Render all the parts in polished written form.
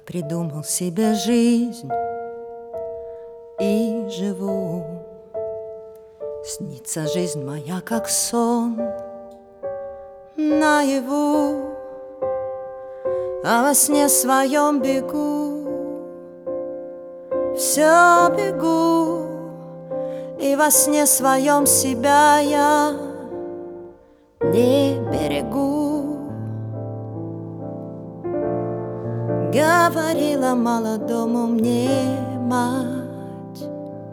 придумал себе жизнь и живу. Снится жизнь моя, как сон наяву, а во сне своем бегу, все бегу, и во сне своем себя я не берегу. Говорила молодому мне мать: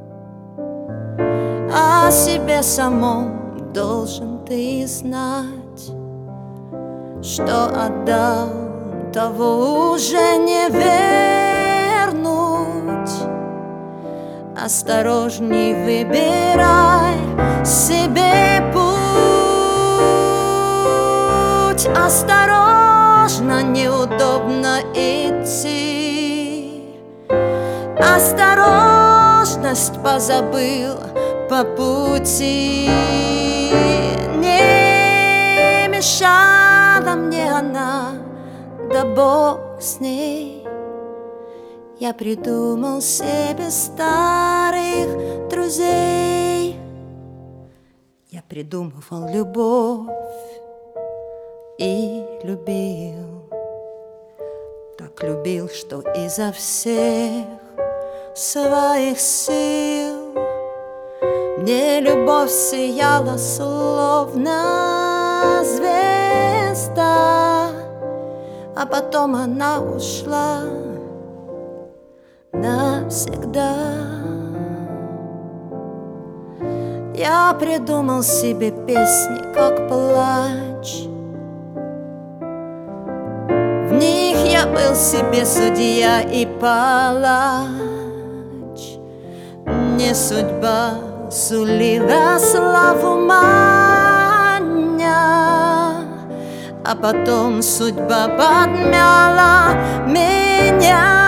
о себе самом должен ты знать, что отдал, того уже не вернуть. Осторожней выбирай себе путь, осторожно, неудобно идти. Осторожность позабыл по пути, не мешала мне она, да Бог с ней. Я придумал себе старых друзей. Я придумывал любовь и любил, так любил, что изо всех своих сил мне любовь сияла, словно звезда, а потом она ушла навсегда. Я придумал себе песни, как плач. В них я был себе судья и палач. Не судьба сулила славу маня, а потом судьба подмяла меня.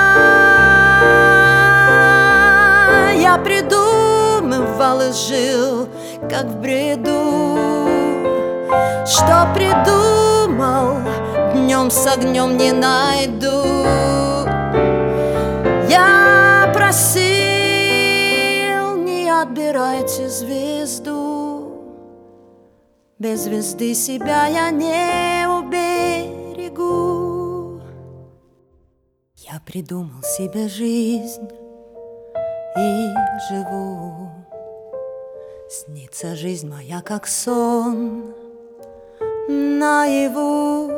Я придумывал и жил, как в бреду. Что придумал, днем с огнем не найду. Я просил, не отбирайте звезду. Без звезды себя я не уберегу. Я придумал себе жизнь и живу. Снится жизнь моя, как сон наяву,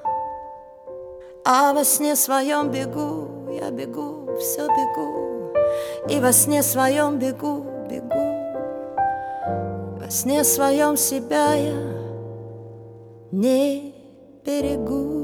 а во сне своем бегу, я бегу, все бегу, и во сне своем бегу, бегу, во сне своем себя я не берегу.